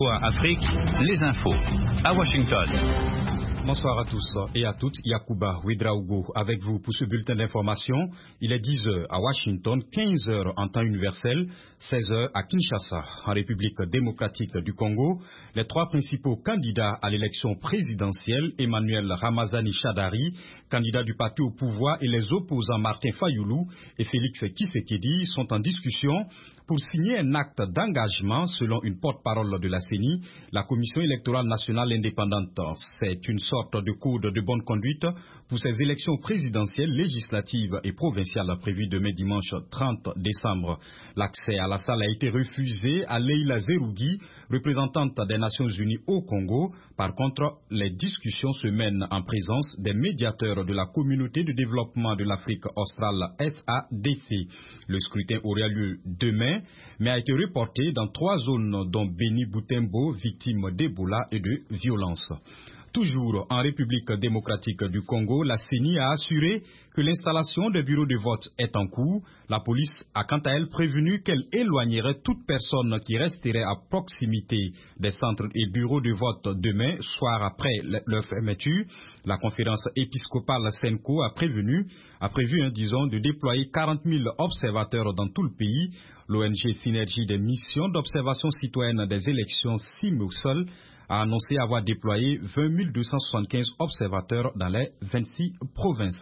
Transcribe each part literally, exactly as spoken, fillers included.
Afrique, les infos à Washington. Bonsoir à tous et à toutes, Yacouba Ouedraogo avec vous pour ce bulletin d'information. Il est dix heures à Washington, quinze heures en temps universel, seize heures à Kinshasa, en République démocratique du Congo. Les trois principaux candidats à l'élection présidentielle, Emmanuel Ramazani Shadari, candidat du parti au pouvoir, et les opposants Martin Fayoulou et Félix Tshisekedi sont en discussion pour signer un acte d'engagement selon une porte-parole de la C E N I, la Commission électorale nationale indépendante. C'est une sorte de code de bonne conduite pour ces élections présidentielles, législatives et provinciales prévues demain dimanche trente décembre. L'accès à la salle a été refusé à Leila Zerougui, représentante des Nations Unies au Congo. Par contre, les discussions se mènent en présence des médiateurs de la Communauté de développement de l'Afrique australe S A D C. Le scrutin aura lieu demain, mais a été reporté dans trois zones dont Beni Boutembo, victime d'Ebola et de violence. Toujours en République démocratique du Congo, la C E N I a assuré que l'installation des bureaux de vote est en cours. La police a quant à elle prévenu qu'elle éloignerait toute personne qui resterait à proximité des centres et bureaux de vote demain, soir après leur fermeture. La conférence épiscopale Senko a prévenu, a prévu, hein, disons, de déployer quarante mille observateurs dans tout le pays. L'O N G Synergie des missions d'observation citoyenne des élections SIMOSOL a annoncé avoir déployé vingt mille deux cent soixante-quinze observateurs dans les vingt-six provinces.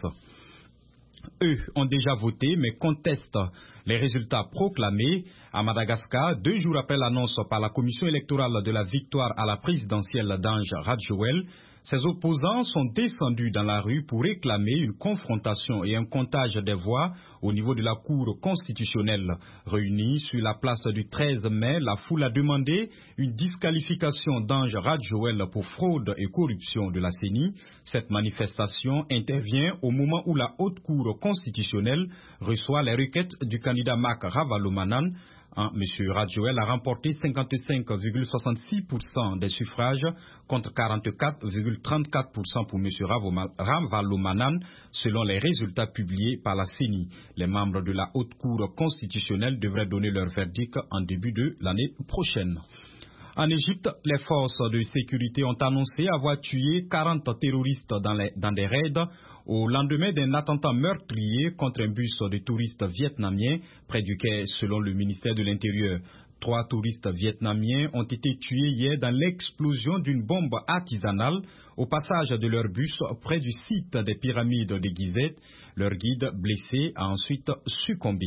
Eux ont déjà voté mais contestent les résultats proclamés à Madagascar deux jours après l'annonce par la commission électorale de la victoire à la présidentielle d'Ange Radjoel. Ses opposants sont descendus dans la rue pour réclamer une confrontation et un comptage des voix au niveau de la Cour constitutionnelle. Réunis sur la place du treize mai, la foule a demandé une disqualification d'Ange Radjoel pour fraude et corruption de la C E N I. Cette manifestation intervient au moment où la Haute Cour constitutionnelle reçoit les requêtes du candidat Marc Ravalomanan. Hein, M. Radjoel a remporté cinquante-cinq virgule soixante-six pour cent des suffrages contre quarante-quatre virgule trente-quatre pour cent pour M. Ravalomanan, selon les résultats publiés par la C E N I. Les membres de la Haute Cour constitutionnelle devraient donner leur verdict en début de l'année prochaine. En Égypte, les forces de sécurité ont annoncé avoir tué quarante terroristes dans, les, dans des raids au lendemain d'un attentat meurtrier contre un bus de touristes vietnamiens près du quai, selon le ministère de l'Intérieur. Trois touristes vietnamiens ont été tués hier dans l'explosion d'une bombe artisanale au passage de leur bus près du site des pyramides de Gizeh. Leur guide, blessé, a ensuite succombé.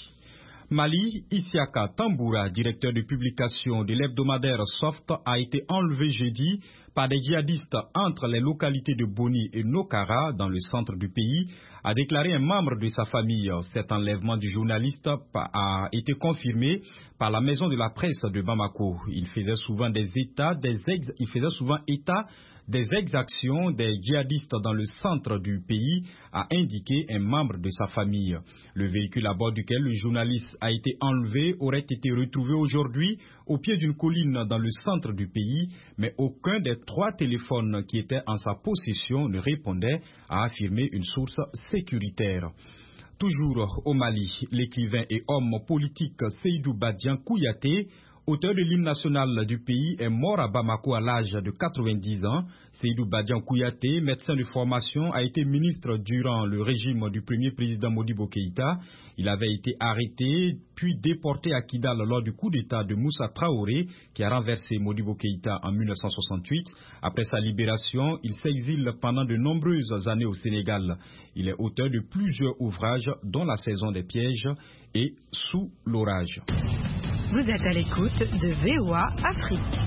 Mali, Isiaka Tamboura, directeur de publication de l'hebdomadaire Soft, a été enlevé jeudi par des djihadistes entre les localités de Boni et Nokara, dans le centre du pays, a déclaré un membre de sa famille. Cet enlèvement du journaliste a été confirmé par la maison de la presse de Bamako. Il faisait souvent des états, des ex, il faisait souvent état des exactions des djihadistes dans le centre du pays, a indiqué un membre de sa famille. Le véhicule à bord duquel le journaliste a été enlevé aurait été retrouvé aujourd'hui au pied d'une colline dans le centre du pays, mais aucun des trois téléphones qui étaient en sa possession ne répondait, a affirmé une source sécuritaire. Toujours au Mali, l'écrivain et homme politique Seydou Badian Kouyaté, auteur de l'hymne national du pays, est mort à Bamako à l'âge de quatre-vingt-dix ans. Seydou Badian Kouyaté, médecin de formation, a été ministre durant le régime du premier président Modibo Keïta. Il avait été arrêté puis déporté à Kidal lors du coup d'État de Moussa Traoré qui a renversé Modibo Keïta en mille neuf cent soixante-huit. Après sa libération, il s'exile pendant de nombreuses années au Sénégal. Il est auteur de plusieurs ouvrages dont La saison des pièges et Sous l'orage. Vous êtes à l'écoute de V O A Afrique.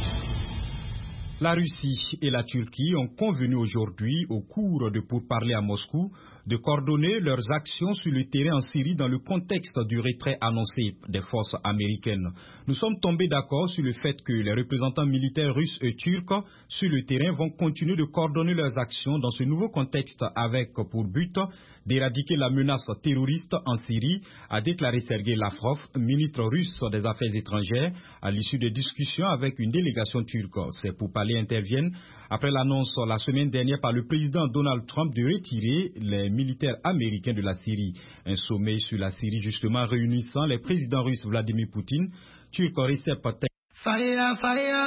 La Russie et la Turquie ont convenu aujourd'hui, au cours de pourparlers à Moscou, de coordonner leurs actions sur le terrain en Syrie dans le contexte du retrait annoncé des forces américaines. Nous sommes tombés d'accord sur le fait que les représentants militaires russes et turcs sur le terrain vont continuer de coordonner leurs actions dans ce nouveau contexte avec pour but d'éradiquer la menace terroriste en Syrie, a déclaré Sergei Lavrov, ministre russe des Affaires étrangères, à l'issue des discussions avec une délégation turque. Ces pourparlers interviennent après l'annonce la semaine dernière par le président Donald Trump de retirer les militaires américains de la Syrie. Un sommet sur la Syrie justement réunissant les présidents russes Vladimir Poutine, turc Recep Tayyip Fire, fire.